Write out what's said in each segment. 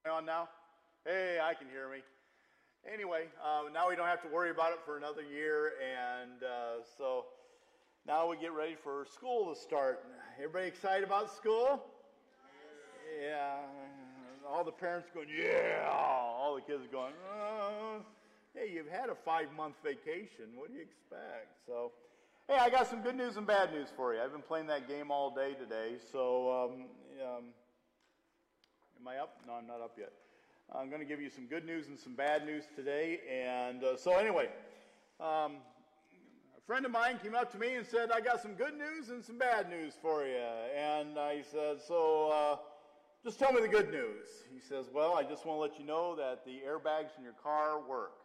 On now? Hey, I can hear me. Anyway, now we don't have to worry about it for another year, and so now we get ready for school to start. Everybody excited about school? Yeah. All the parents going, yeah. All the kids going, oh. Hey, you've had a 5-month vacation. What do you expect? So, hey, I got some good news and bad news for you. I've been playing that game all day today, so am I up? No, I'm not up yet. I'm going to give you some good news and some bad news today. And so anyway, a friend of mine came up to me and said, I got some good news and some bad news for you. And I said, so just tell me the good news. He says, well, I just want to let you know that the airbags in your car work.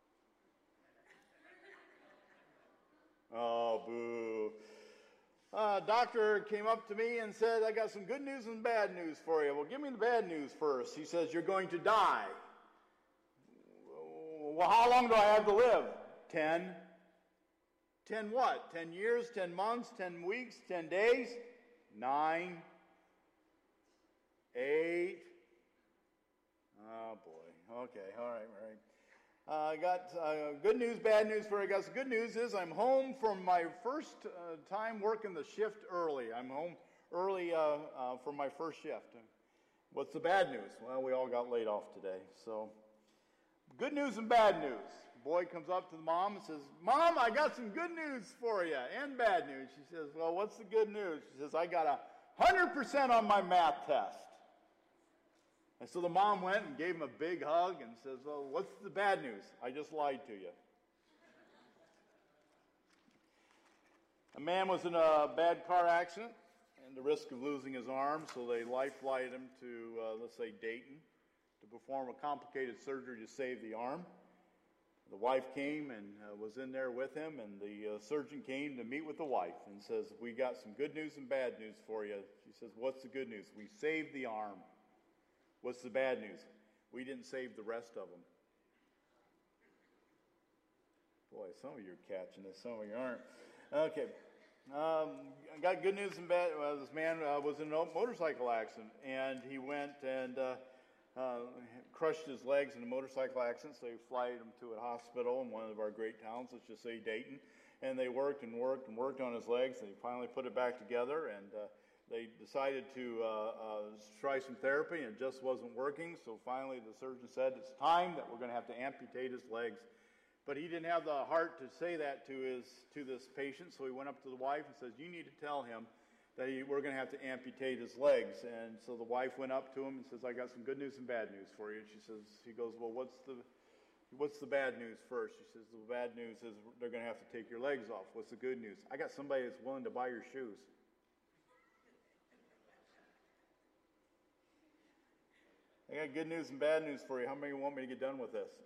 Oh, boo. Doctor came up to me and said, I got some good news and bad news for you. Well, give me the bad news first. He says, you're going to die. Well, how long do I have to live? 10. 10 what? 10 years, 10 months, 10 weeks, 10 days? 9. 8. Oh, boy. Okay, all right. I got good news, bad news for you guys. The good news is I'm home from my first time working the shift early. I'm home early for my first shift. What's the bad news? Well, we all got laid off today. So, good news and bad news. The boy comes up to the mom and says, Mom, I got some good news for you and bad news. She says, well, what's the good news? She says, I got 100% on my math test. And so the mom went and gave him a big hug and says, well, what's the bad news? I just lied to you. A man was in a bad car accident and the risk of losing his arm, so they life-flighted him to, let's say, Dayton to perform a complicated surgery to save the arm. The wife came and was in there with him, and the surgeon came to meet with the wife and says, we got some good news and bad news for you. She says, what's the good news? We saved the arm. What's the bad news? We didn't save the rest of them. Boy, some of you are catching this, some of you aren't. Okay. I got good news and bad. This man was in a motorcycle accident, and he went and crushed his legs in a motorcycle accident, so they flighted him to a hospital in one of our great towns, let's just say Dayton, and they worked on his legs, and he finally put it back together, and they decided to try some therapy, and it just wasn't working. So finally the surgeon said, it's time that we're going to have to amputate his legs. But he didn't have the heart to say that to this patient, so he went up to the wife and says, you need to tell him that we're going to have to amputate his legs. And so the wife went up to him and says, I got some good news and bad news for you. He goes, well, what's the bad news first? She says, the bad news is they're going to have to take your legs off. What's the good news? I got somebody that's willing to buy your shoes. I got good news and bad news for you. How many want me to get done with this?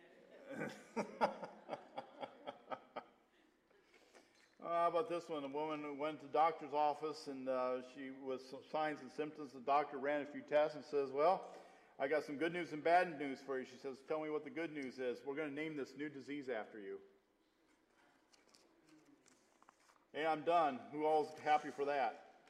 How about this one? A woman went to the doctor's office, and she was some signs and symptoms. The doctor ran a few tests and says, well, I got some good news and bad news for you. She says, tell me what the good news is. We're going to name this new disease after you. Hey, I'm done. Who all's happy for that?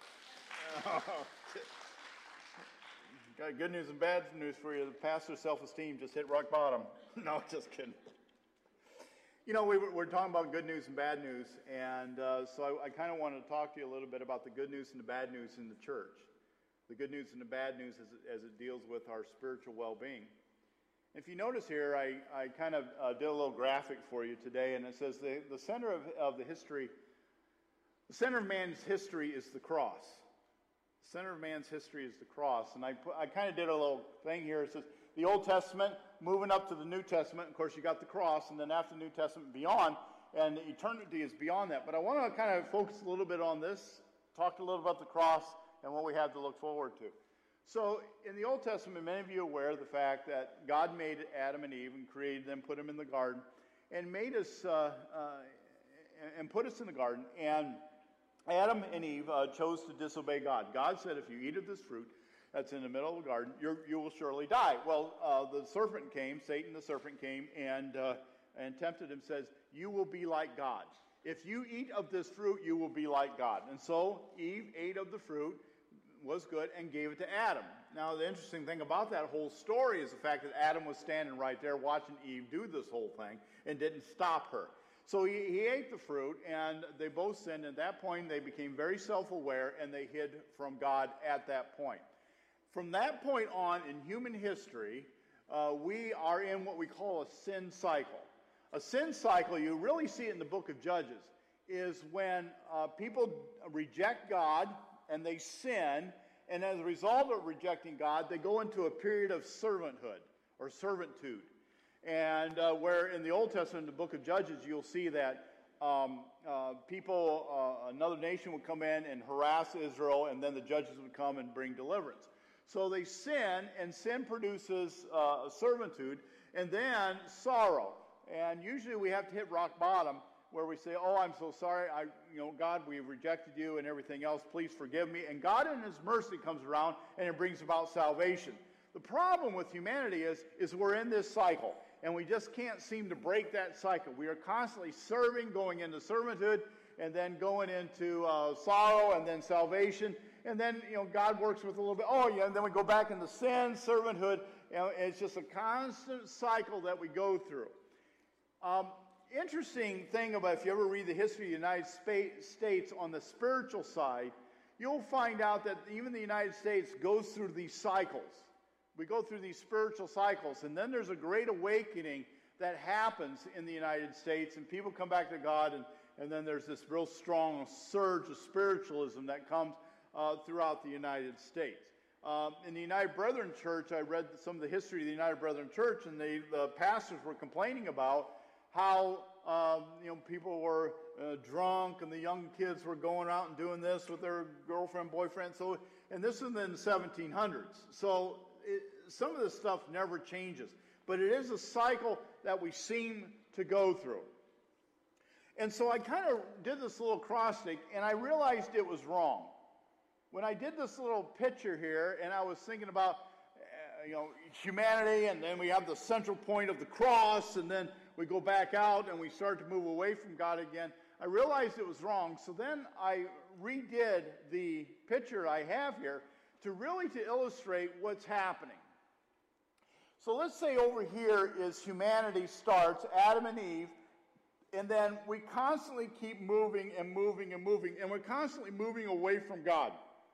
Got good news and bad news for you. The pastor's self-esteem just hit rock bottom. No, just kidding. You know, we're talking about good news and bad news, and so I kind of wanted to talk to you a little bit about the good news and the bad news in the church. The good news and the bad news as it deals with our spiritual well-being. If you notice here, I kind of did a little graphic for you today, and it says the center of the history, the center of man's history is the cross. The center of man's history is the cross. And I kind of did a little thing here. It says the Old Testament, moving up to the New Testament. Of course, you got the cross, and then after the New Testament, beyond. And eternity is beyond that. But I want to kind of focus a little bit on this, talk a little about the cross and what we have to look forward to. So in the Old Testament, many of you are aware of the fact that God made Adam and Eve and created them, put them in the garden, and made us and put us in the garden. And Adam and Eve chose to disobey God. God said, if you eat of this fruit that's in the middle of the garden, you will surely die. Well, the serpent came, Satan the serpent came, and tempted him, says, you will be like God. If you eat of this fruit, you will be like God. And so Eve ate of the fruit, was good and gave it to Adam. Now, the interesting thing about that whole story is the fact that Adam was standing right there watching Eve do this whole thing and didn't stop her. So he ate the fruit, and they both sinned. At that point, they became very self-aware, and they hid from God at that point. From that point on in human history, we are in what we call a sin cycle. A sin cycle, you really see it in the book of Judges, is when people reject God and they sin, and as a result of rejecting God, they go into a period of servanthood or servitude. And where in the Old Testament, in the book of Judges, you'll see that another nation would come in and harass Israel, and then the judges would come and bring deliverance. So they sin, and sin produces servitude, and then sorrow. And usually we have to hit rock bottom where we say, oh, I'm so sorry, God, we rejected you and everything else, please forgive me. And God in his mercy comes around and it brings about salvation. The problem with humanity is we're in this cycle, and we just can't seem to break that cycle. We are constantly serving, going into servanthood, and then going into sorrow, and then salvation. And then, God works with a little bit, and then we go back into sin, servanthood. It's just a constant cycle that we go through. Interesting thing about, if you ever read the history of the United States on the spiritual side, you'll find out that even the United States goes through these cycles. We go through these spiritual cycles, and then there's a great awakening that happens in the United States, and people come back to God, and then there's this real strong surge of spiritualism that comes throughout the United States. In the United Brethren Church, I read some of the history of the United Brethren Church, and the pastors were complaining about how people were drunk, and the young kids were going out and doing this with their girlfriend, boyfriend. So, and this is in the 1700s. So some of this stuff never changes, but it is a cycle that we seem to go through. And so I kind of did this little acrostic, and I realized it was wrong. When I did this little picture here, and I was thinking about humanity, and then we have the central point of the cross, and then we go back out and we start to move away from God again, I realized it was wrong. So then I redid the picture I have here to illustrate what's happening. So let's say over here is humanity starts, Adam and Eve, and then we constantly keep moving and moving and moving, and we're constantly moving away from God.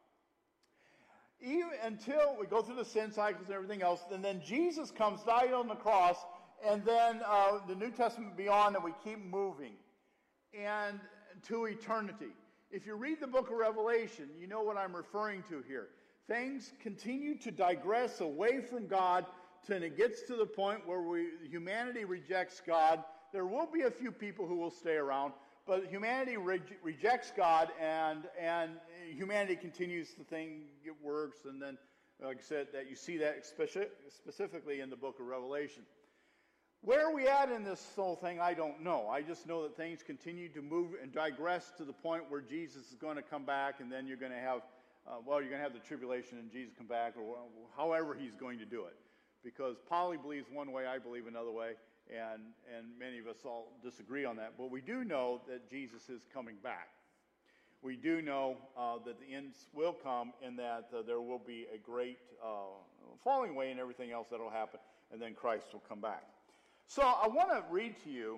Even until we go through the sin cycles and everything else, and then Jesus comes, died on the cross, and then the New Testament beyond, and we keep moving and to eternity. If you read the book of Revelation, you know what I'm referring to here. Things continue to digress away from God till it gets to the point where humanity rejects God. There will be a few people who will stay around, but humanity rejects God, and humanity continues to think it works. And then, like I said, that you see that specifically in the book of Revelation. Where are we at in this whole thing? I don't know. I just know that things continue to move and digress to the point where Jesus is going to come back, and then you're going to have, you're going to have the tribulation and Jesus come back, or however he's going to do it. Because Polly believes one way, I believe another way, and many of us all disagree on that. But we do know that Jesus is coming back. We do know that the ends will come, and that there will be a great falling away and everything else that will happen, and then Christ will come back. So I want to read to you,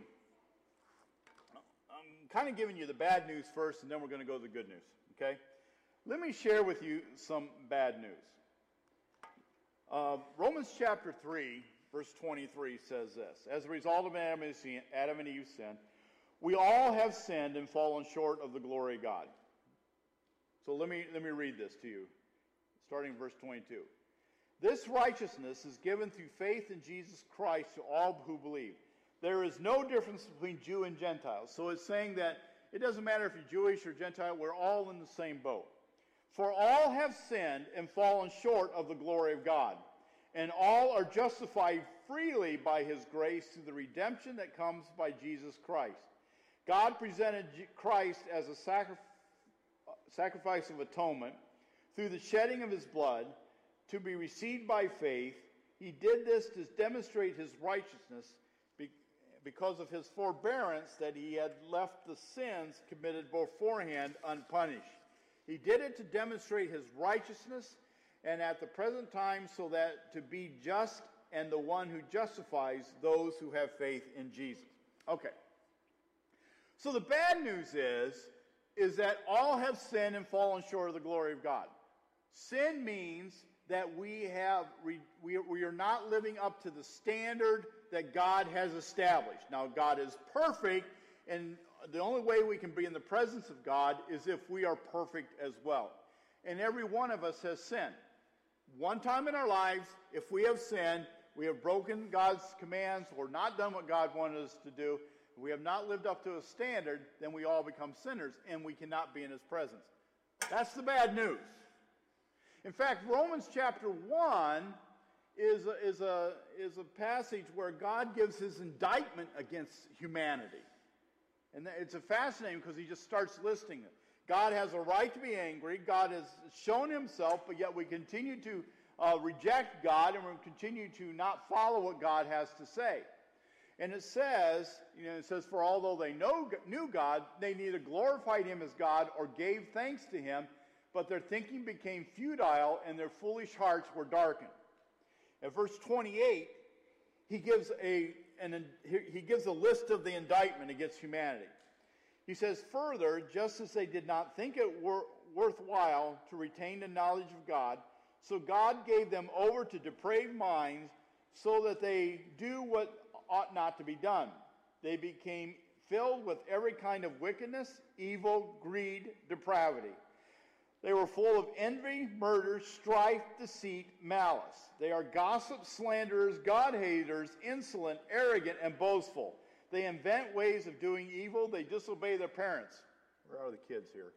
I'm kind of giving you the bad news first, and then we're going to go to the good news, okay? Let me share with you some bad news. Romans chapter 3, verse 23 says this: as a result of Adam and Eve's sin, we all have sinned and fallen short of the glory of God. So let me read this to you, starting in verse 22. This righteousness is given through faith in Jesus Christ to all who believe. There is no difference between Jew and Gentile. So it's saying that it doesn't matter if you're Jewish or Gentile, we're all in the same boat. For all have sinned and fallen short of the glory of God, and all are justified freely by his grace through the redemption that comes by Jesus Christ. God presented Christ as a sacrifice of atonement through the shedding of his blood, to be received by faith. He did this to demonstrate his righteousness because of his forbearance, that he had left the sins committed beforehand unpunished. He did it to demonstrate his righteousness, and at the present time so that to be just and the one who justifies those who have faith in Jesus. Okay. So the bad news is that all have sinned and fallen short of the glory of God. Sin means that we are not living up to the standard that God has established. Now, God is perfect, and the only way we can be in the presence of God is if we are perfect as well. And every one of us has sinned. One time in our lives, if we have sinned, we have broken God's commands or not done what God wanted us to do, we have not lived up to a standard, then we all become sinners, and we cannot be in his presence. That's the bad news. In fact, Romans chapter 1 is a passage where God gives his indictment against humanity. And it's fascinating because he just starts listing it. God has a right to be angry. God has shown himself, but yet we continue to reject God, and we continue to not follow what God has to say. And it says, for although they knew God, they neither glorified him as God or gave thanks to him, but their thinking became futile and their foolish hearts were darkened. At verse 28, he gives a list of the indictment against humanity. He says, further, just as they did not think it worthwhile to retain the knowledge of God, so God gave them over to depraved minds so that they do what ought not to be done. They became filled with every kind of wickedness, evil, greed, depravity. They were full of envy, murder, strife, deceit, malice. They are gossips, slanderers, God-haters, insolent, arrogant, and boastful. They invent ways of doing evil. They disobey their parents. Where are the kids here?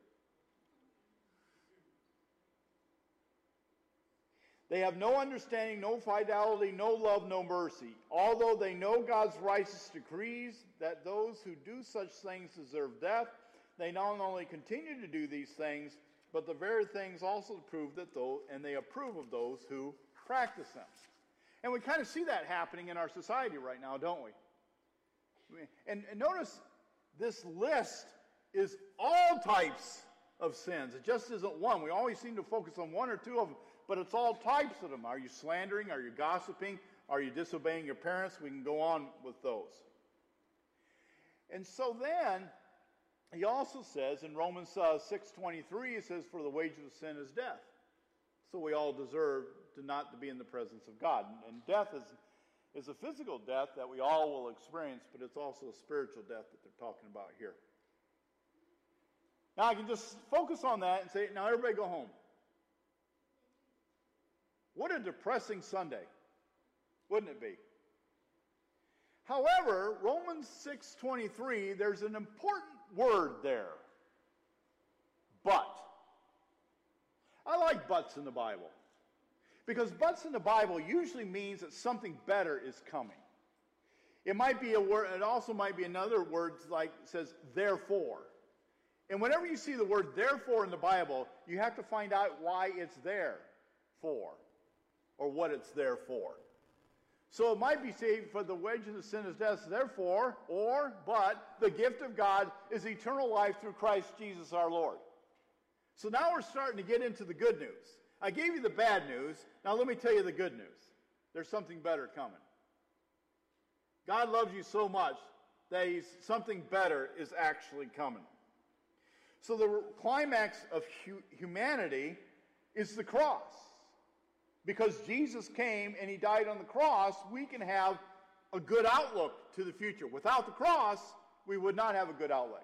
They have no understanding, no fidelity, no love, no mercy. Although they know God's righteous decrees that those who do such things deserve death, they not only continue to do these things, but the very things also prove that they approve of those who practice them. And we kind of see that happening in our society right now, don't we? And notice this list is all types of sins. It just isn't one. We always seem to focus on one or two of them, but it's all types of them. Are you slandering? Are you gossiping? Are you disobeying your parents? We can go on with those. And so then, he also says in Romans 6:23, it says, for the wages of sin is death. So we all deserve not to be in the presence of God. And death is a physical death that we all will experience, but it's also a spiritual death that they're talking about here. Now I can just focus on that and say, now everybody go home. What a depressing Sunday, wouldn't it be? However, Romans 6:23, there's an important word there. But. I like buts in the Bible. Because buts in the Bible usually means that something better is coming. It might be a word, it also might be another word like says therefore. And whenever you see the word therefore in the Bible, you have to find out why it's there for, or what it's there for. So it might be saved for the wages of sin is death, therefore, but the gift of God is eternal life through Christ Jesus our Lord. So now we're starting to get into the good news. I gave you the bad news. Now let me tell you the good news. There's something better coming. God loves you so much that something better is actually coming. So the climax of humanity is the cross. Because Jesus came and he died on the cross, we can have a good outlook to the future. Without the cross, we would not have a good outlook.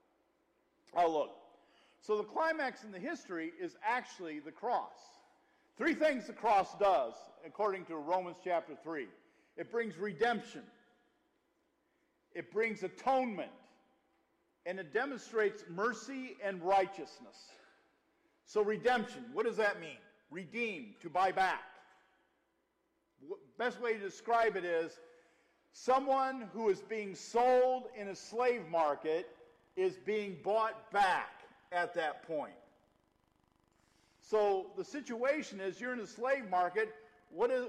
So the climax in the history is actually the cross. 3 things the cross does, according to Romans chapter 3. It brings redemption. It brings atonement. And it demonstrates mercy and righteousness. So redemption, what does that mean? Redeem, to buy back. Best way to describe it is someone who is being sold in a slave market is being bought back at that point. So the situation is you're in a slave market. What are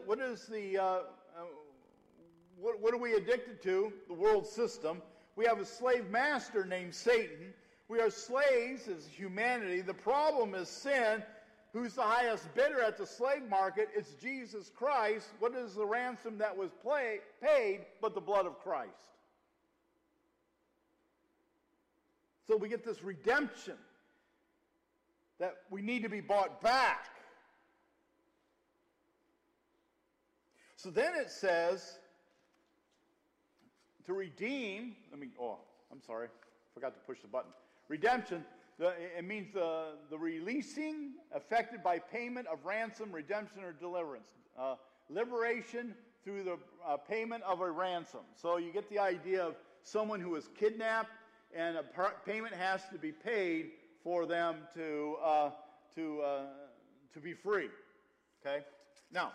we addicted to? The world system. We have a slave master named Satan. We are slaves as humanity. The problem is sin. Who's the highest bidder at the slave market? It's Jesus Christ. What is the ransom that was paid but the blood of Christ? So we get this redemption that we need to be bought back. So then it says to redeem, I'm sorry, forgot to push the button. Redemption, it means the releasing effected by payment of ransom, redemption, or deliverance. Liberation through the payment of a ransom. So you get the idea of someone who is kidnapped, and a payment has to be paid for them to be free. Okay? Now,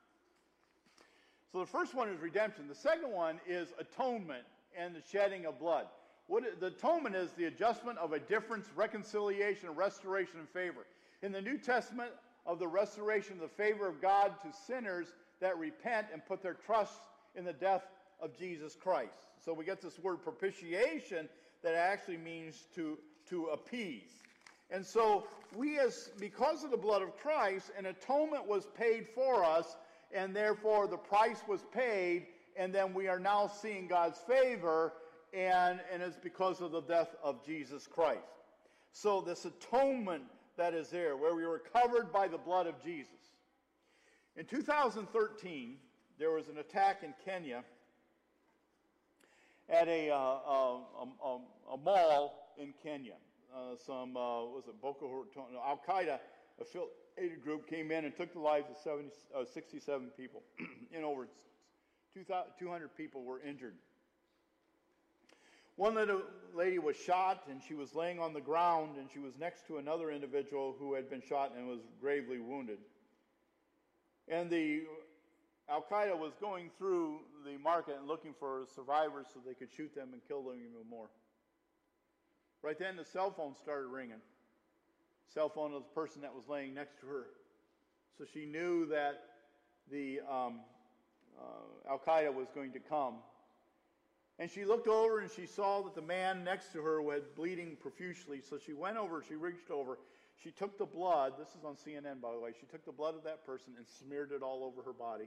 so the first one is redemption. The second one is atonement and the shedding of blood. The atonement is the adjustment of a difference, reconciliation, restoration, and favor. In the New Testament, of the restoration of the favor of God to sinners that repent and put their trust in the death of Jesus Christ. So we get this word propitiation that actually means to appease. And so because of the blood of Christ, an atonement was paid for us, and therefore the price was paid, and then we are now seeing God's favor, and it's because of the death of Jesus Christ. So this atonement that is there, where we were covered by the blood of Jesus. In 2013, there was an attack in Kenya at a mall in Kenya. Al-Qaeda affiliated group came in and took the lives of 67 people, and over 200 people were injured. One little lady was shot, and she was laying on the ground, and she was next to another individual who had been shot and was gravely wounded. And the Al-Qaeda was going through the market and looking for survivors so they could shoot them and kill them even more. Right then, the cell phone started ringing. Cell phone of the person that was laying next to her. So she knew that the Al-Qaeda was going to come. And she looked over and she saw that the man next to her was bleeding profusely. So she went over, she reached over, she took the blood. This is on CNN, by the way. She took the blood of that person and smeared it all over her body.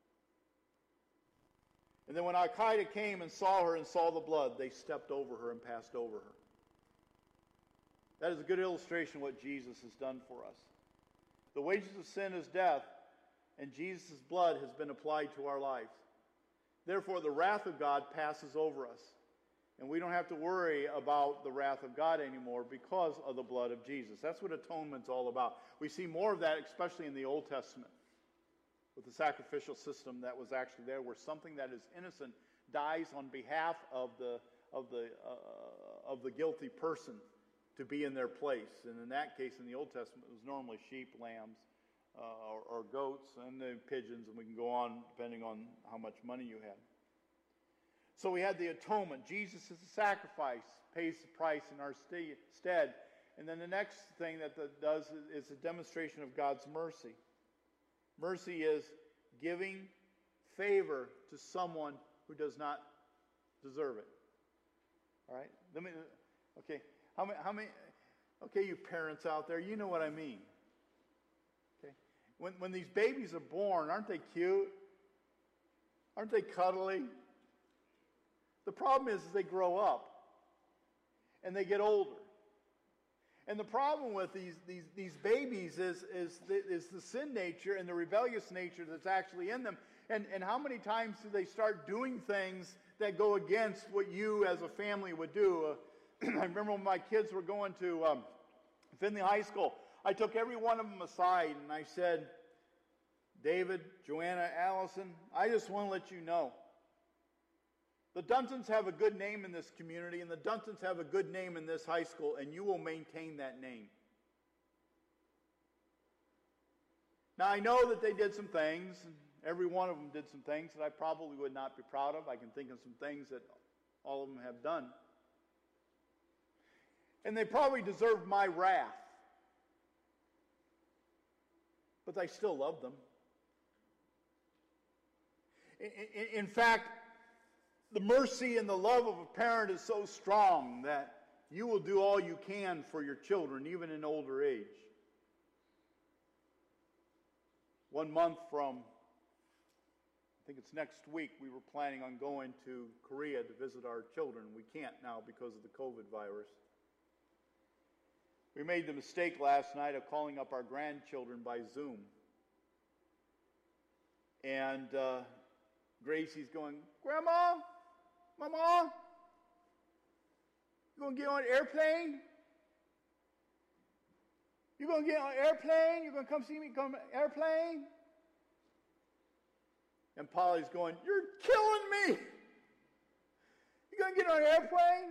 And then when Al-Qaeda came and saw her and saw the blood, they stepped over her and passed over her. That is a good illustration of what Jesus has done for us. The wages of sin is death, and Jesus' blood has been applied to our lives. Therefore, the wrath of God passes over us. And we don't have to worry about the wrath of God anymore because of the blood of Jesus. That's what atonement's all about. We see more of that, especially in the Old Testament, with the sacrificial system that was actually there, where something that is innocent dies on behalf of the guilty person to be in their place. And in that case, in the Old Testament, it was normally sheep, lambs, or goats, and then pigeons, and we can go on depending on how much money you had. So we had the atonement. Jesus is the sacrifice, pays the price in our stead. And then the next thing that does is a demonstration of God's mercy. Mercy is giving favor to someone who does not deserve it. All right? Okay. How many? Okay, you parents out there, you know what I mean. Okay. When these babies are born, aren't they cute? Aren't they cuddly? The problem is they grow up and they get older. And the problem with these babies is the sin nature and the rebellious nature that's actually in them. And how many times do they start doing things that go against what you as a family would do? I remember when my kids were going to Finley High School, I took every one of them aside and I said, David, Joanna, Allison, I just want to let you know, the Duntons have a good name in this community, and the Duntons have a good name in this high school, and you will maintain that name. Now, I know that they did some things, and every one of them did some things that I probably would not be proud of. I can think of some things that all of them have done. And they probably deserved my wrath. But I still love them. In fact, the mercy and the love of a parent is so strong that you will do all you can for your children, even in older age. 1 month from, I think it's next week, we were planning on going to Korea to visit our children. We can't now because of the COVID virus. We made the mistake last night of calling up our grandchildren by Zoom. And Gracie's going, Grandma, Mama, you going to get on an airplane? You going to get on an airplane? You going to come see me come on an airplane? And Polly's going, you're killing me. You going to get on an airplane?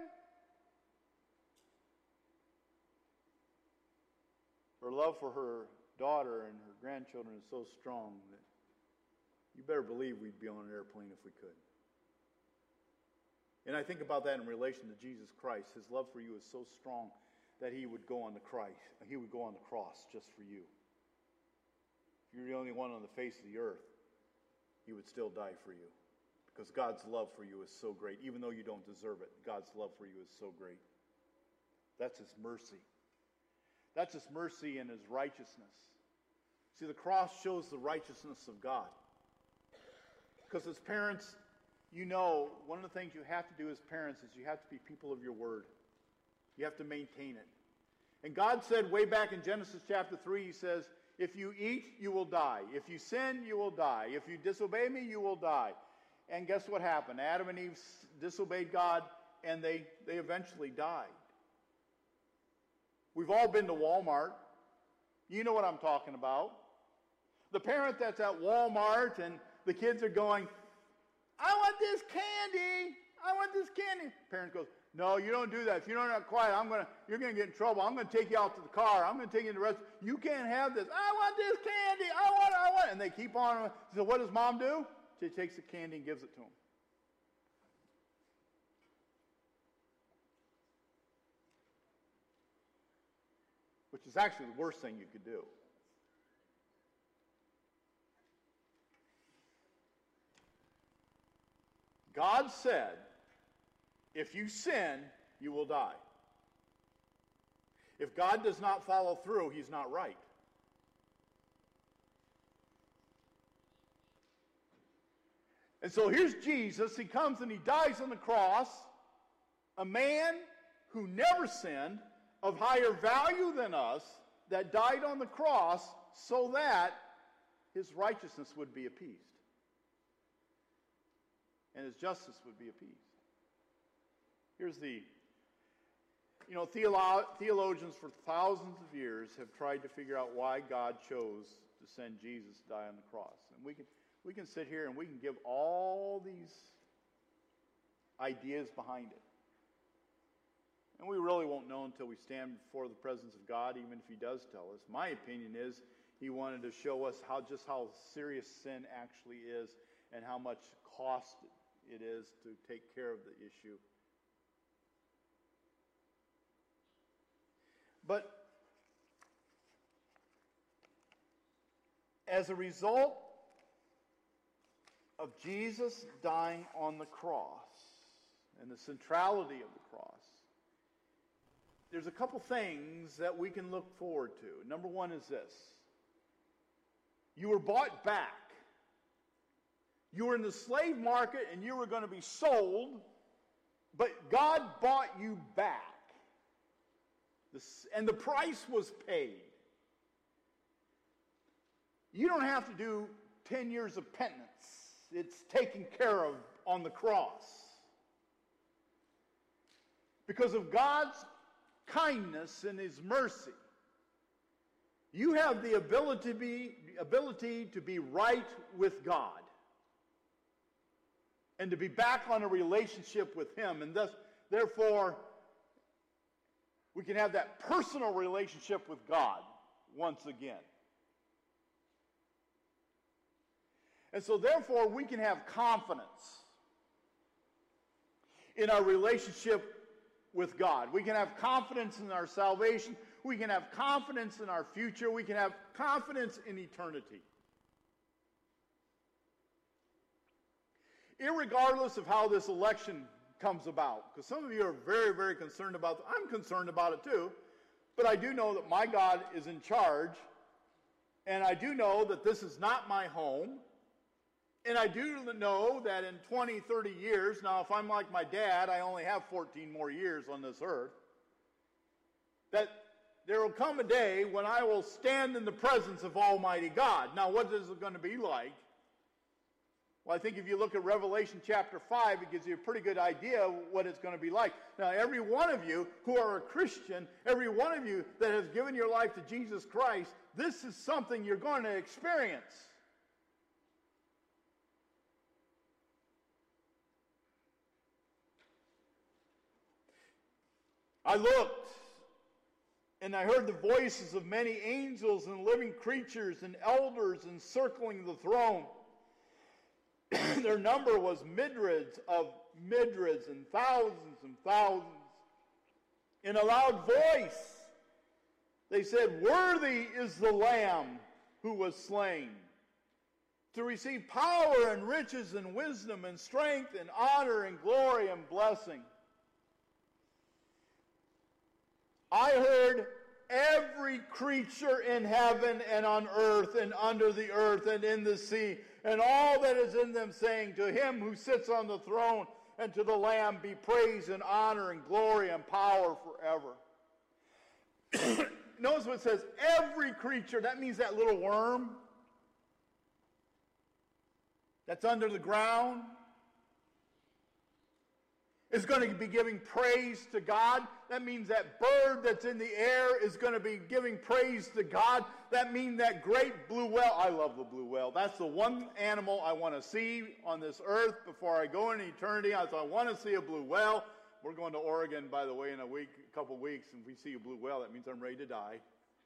Her love for her daughter and her grandchildren is so strong that you better believe we'd be on an airplane if we could. And I think about that in relation to Jesus Christ. His love for you is so strong that he would go on the cross just for you. If you're the only one on the face of the earth, he would still die for you. Because God's love for you is so great. Even though you don't deserve it, God's love for you is so great. That's his mercy. That's his mercy and his righteousness. See, the cross shows the righteousness of God. Because as parents, you know, one of the things you have to do as parents is you have to be people of your word. You have to maintain it. And God said way back in Genesis chapter 3, he says, if you eat, you will die. If you sin, you will die. If you disobey me, you will die. And guess what happened? Adam and Eve disobeyed God, and they eventually died. We've all been to Walmart. You know what I'm talking about. The parent that's at Walmart and the kids are going, I want this candy. I want this candy. Parent goes, no, you don't do that. If you don't get quiet, you're going to get in trouble. I'm going to take you out to the car. I'm going to take you to the restaurant. You can't have this. I want this candy. I want it. And they keep on. So what does mom do? She takes the candy and gives it to them. Which is actually the worst thing you could do. God said, if you sin, you will die. If God does not follow through, he's not right. And so here's Jesus. He comes and he dies on the cross. A man who never sinned, of higher value than us, that died on the cross so that his righteousness would be appeased. And his justice would be appeased. Here's the, theologians for thousands of years have tried to figure out why God chose to send Jesus to die on the cross. And we can sit here and we can give all these ideas behind it. And we really won't know until we stand before the presence of God, even if he does tell us. My opinion is he wanted to show us how serious sin actually is and how much cost it is to take care of the issue. But as a result of Jesus dying on the cross and the centrality of the cross, there's a couple things that we can look forward to. Number one is this. You were bought back. You were in the slave market and you were going to be sold, but God bought you back. And the price was paid. You don't have to do 10 years of penance. It's taken care of on the cross. Because of God's kindness and his mercy, you have the ability to be right with God and to be back on a relationship with him, and therefore we can have that personal relationship with God once again. And so therefore we can have confidence in our relationship with God. We can have confidence in our salvation. We can have confidence in our future. We can have confidence in eternity. Irregardless of how this election comes about. Because some of you are very, very concerned about it. I'm concerned about it too. But I do know that my God is in charge. And I do know that this is not my home. And I do know that in 20, 30 years, now if I'm like my dad, I only have 14 more years on this earth, that there will come a day when I will stand in the presence of Almighty God. Now, what is it going to be like? Well, I think if you look at Revelation chapter 5, it gives you a pretty good idea of what it's going to be like. Now, every one of you who are a Christian, every one of you that has given your life to Jesus Christ, this is something you're going to experience. I looked, and I heard the voices of many angels and living creatures and elders encircling the throne. Their number was myriads and thousands. In a loud voice, they said, "Worthy is the Lamb who was slain to receive power and riches and wisdom and strength and honor and glory and blessing." I heard every creature in heaven and on earth and under the earth and in the sea and all that is in them saying, "To him who sits on the throne and to the Lamb be praise and honor and glory and power forever." Notice what it says, every creature. That means that little worm that's under the ground is going to be giving praise to God. That means that bird that's in the air is going to be giving praise to God. That means that great blue whale. I love the blue whale. That's the one animal I want to see on this earth before I go into eternity. I want to see a blue whale. We're going to Oregon, by the way, in a couple weeks, and if we see a blue whale, that means I'm ready to die.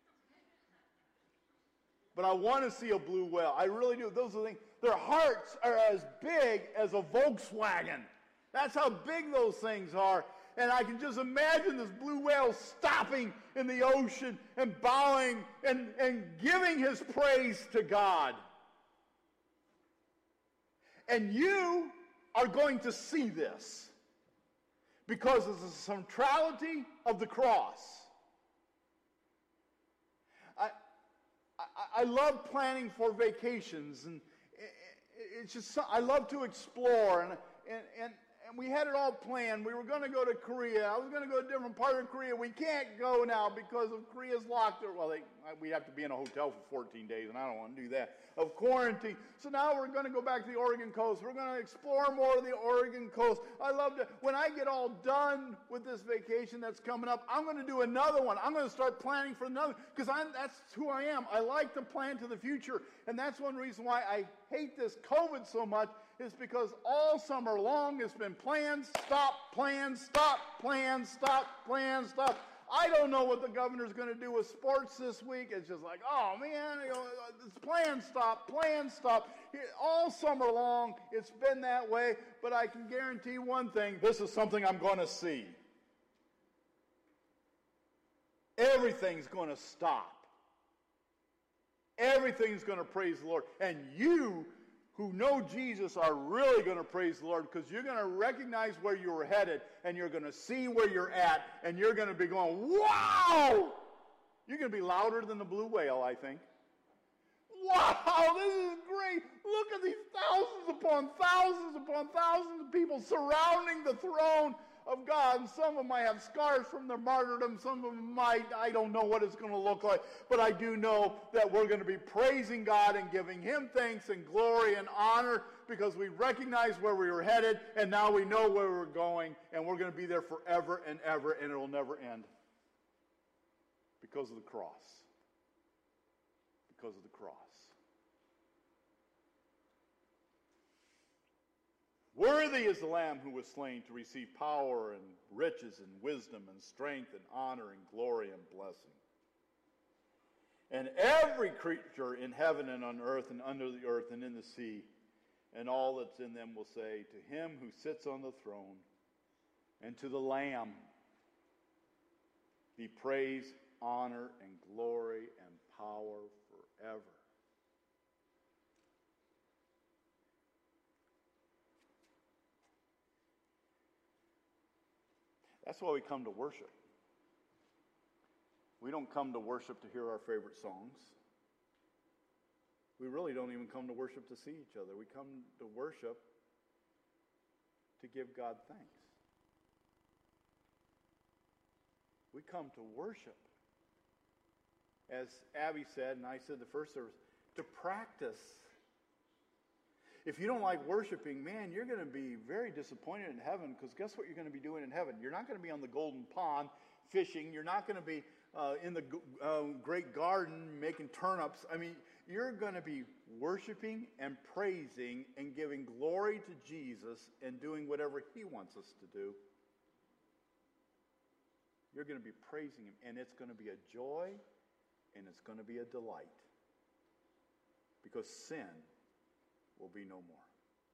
But I want to see a blue whale. I really do. Those are the things. Their hearts are as big as a Volkswagen. That's how big those things are. And I can just imagine this blue whale stopping in the ocean and bowing and giving his praise to God. And you are going to see this because of the centrality of the cross. I love planning for vacations, and it's just I love to explore, and we had it all planned. We were going to go to Korea. I was going to go to a different part of Korea. We can't go now because of Korea's locked. Well, we have to be in a hotel for 14 days, and I don't want to do that, of quarantine. So now we're going to go back to the Oregon coast. We're going to explore more of the Oregon coast. I love to, when I get all done with this vacation that's coming up, I'm going to do another one. I'm going to start planning for another, because that's who I am. I like to plan to the future, and that's one reason why I hate this COVID so much, is because all summer long it's been plans, stop, plans, stop, plans, stop, plans, stop. I don't know what the governor's going to do with sports this week. It's just like, oh man, it's plan, stop, plan, stop. All summer long it's been that way, but I can guarantee one thing, this is something I'm going to see. Everything's going to stop. Everything's going to praise the Lord. And you who know Jesus are really going to praise the Lord, because you're going to recognize where you were headed, and you're going to see where you're at, and you're going to be going, wow! You're going to be louder than the blue whale, I think. Wow, this is great. Look at these thousands upon thousands of people surrounding the throne of God. And some of them might have scars from their martyrdom. Some of them might. I don't know what it's going to look like. But I do know that we're going to be praising God and giving him thanks and glory and honor, because we recognize where we were headed, and now we know where we're going, and we're going to be there forever and ever, and it will never end. Because of the cross. Because of the cross. Worthy is the Lamb who was slain to receive power and riches and wisdom and strength and honor and glory and blessing. And every creature in heaven and on earth and under the earth and in the sea and all that's in them will say, to him who sits on the throne and to the Lamb be praise, honor, and glory and power forever. That's why we come to worship. We don't come to worship to hear our favorite songs. We really don't even come to worship to see each other. We come to worship to give God thanks. We come to worship, as Abby said, and I said the first service, to practice. If you don't like worshiping, man, you're going to be very disappointed in heaven, because guess what you're going to be doing in heaven? You're not going to be on the golden pond fishing. You're not going to be in the great garden making turnips. I mean, you're going to be worshiping and praising and giving glory to Jesus and doing whatever he wants us to do. You're going to be praising him, and it's going to be a joy and it's going to be a delight, because sin will be no more.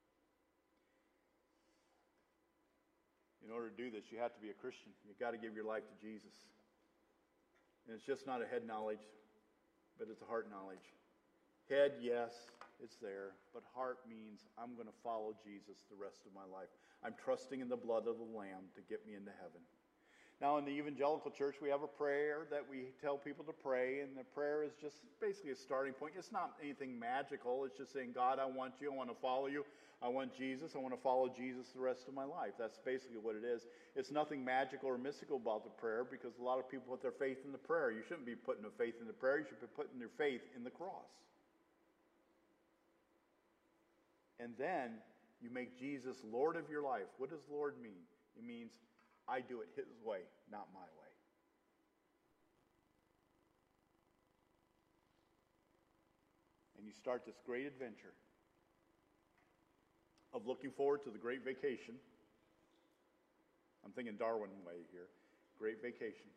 In order to do this, you have to be a Christian. You've got to give your life to Jesus. And it's just not a head knowledge, but it's a heart knowledge. Head, yes, it's there, but heart means I'm going to follow Jesus the rest of my life. I'm trusting in the blood of the Lamb to get me into heaven. Now, in the evangelical church, we have a prayer that we tell people to pray, and the prayer is just basically a starting point. It's not anything magical. It's just saying, God, I want you. I want to follow you. I want Jesus. I want to follow Jesus the rest of my life. That's basically what it is. It's nothing magical or mystical about the prayer, because a lot of people put their faith in the prayer. You shouldn't be putting a faith in the prayer. You should be putting your faith in the cross. And then you make Jesus Lord of your life. What does Lord mean? It means I do it his way, not my way. And you start this great adventure of looking forward to the great vacation. I'm thinking Darwin way here. Great vacation.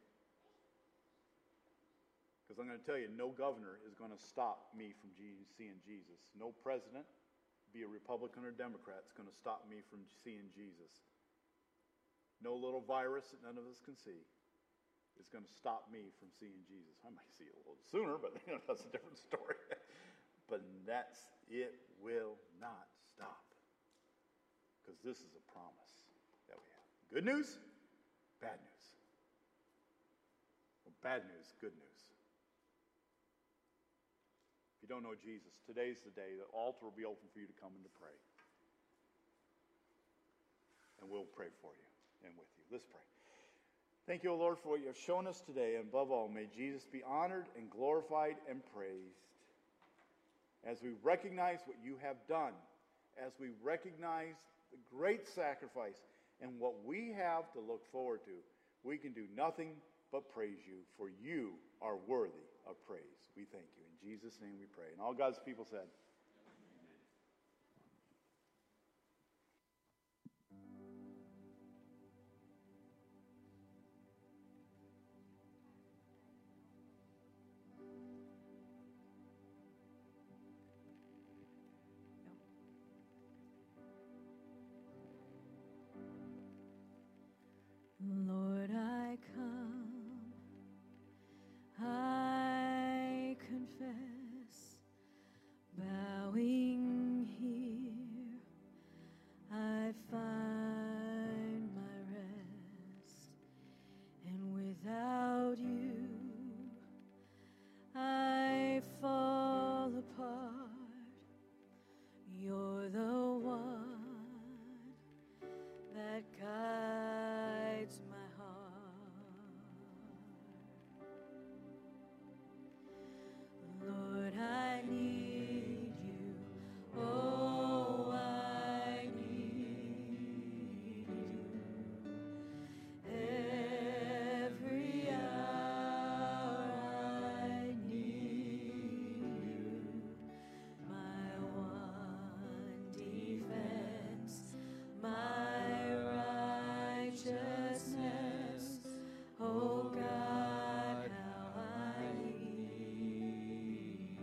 Because I'm going to tell you, no governor is going to stop me from seeing Jesus. No president, be a Republican or Democrat, is going to stop me from seeing Jesus. No little virus that none of us can see is going to stop me from seeing Jesus. I might see it a little sooner, but that's a different story. But it will not stop, because this is a promise that we have. Good news, bad news. Well, bad news, good news. If you don't know Jesus, today's the day. The altar will be open for you to come and to pray. And we'll pray for you and with you. Let's pray. Thank you, O Lord, for what you have shown us today. And above all, may Jesus be honored and glorified and praised as we recognize what you have done, as we recognize the great sacrifice and what we have to look forward to. We can do nothing but praise you, for you are worthy of praise. We thank you. In Jesus' name we pray. And all God's people said, Lord, I come, I confess, bowing here, I find my rest, and without you, I fall apart. You're the one that guides my heart. Lord, I need you. Oh, I need you. Every hour I need you. My one defense, my righteousness. Oh God, how I need you.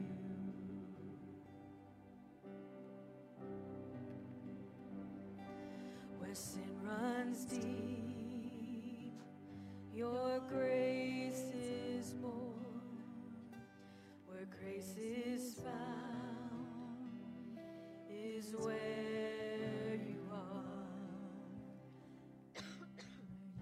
Where sin runs deep, your grace is more. Where grace is found is where you are.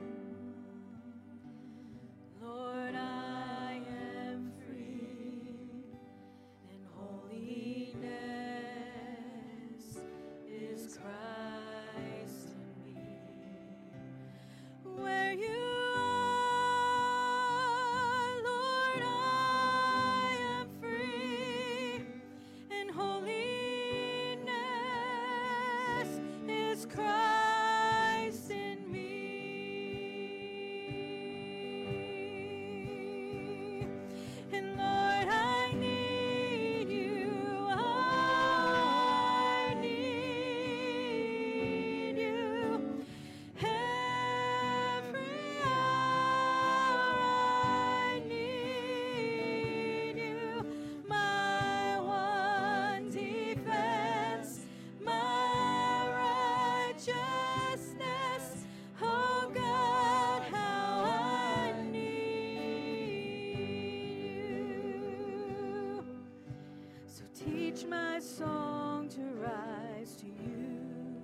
Teach my song to rise to you.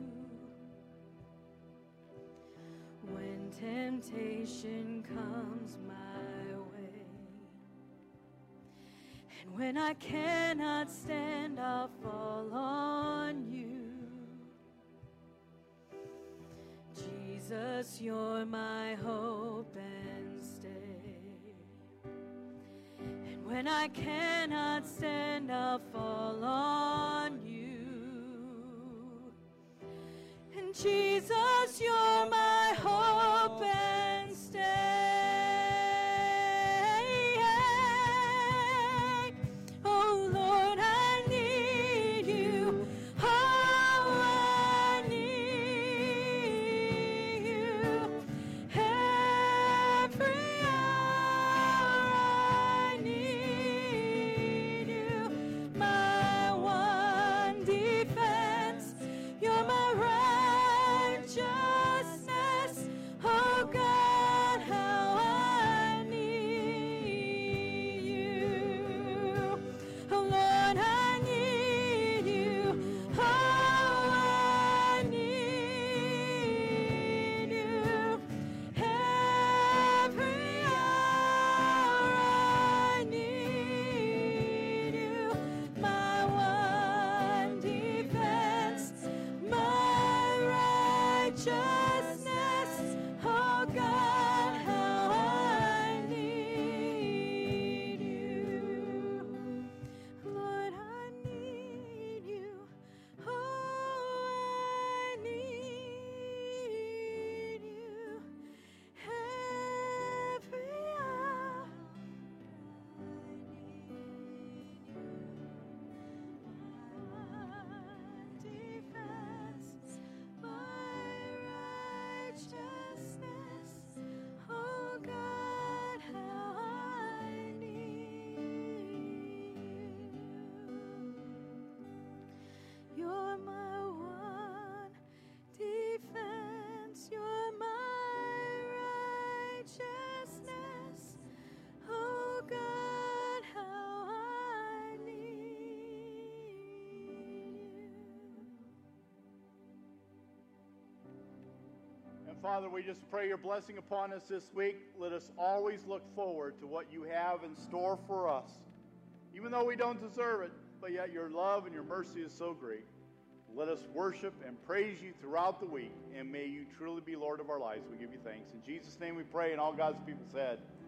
When temptation comes my way, and when I cannot stand, I'll fall on you. Jesus, you're my hope and stay. And when I cannot stand, I'll fall on you. And Jesus, you're my hope and stay. Oh Lord, I need you. Oh, I need you. Every hour I need you. My one defense, you're my righteousness. Oh God, how I need you. Oh Lord, I need you. Oh, I need you. Every hour I need you. My one defense, my righteousness. Oh God, how I need you. Lord, I need you. Oh, I need you. Every hour I need you. My defense, my righteousness. Oh God, how I need you. You're my one defense. You're my righteousness. Oh God, how I need you. And Father, we just pray your blessing upon us this week. Let us always look forward to what you have in store for us, even though we don't deserve it, but yet your love and your mercy is so great. Let us worship and praise you throughout the week, and may you truly be Lord of our lives. We give you thanks. In Jesus' name we pray, and all God's people said,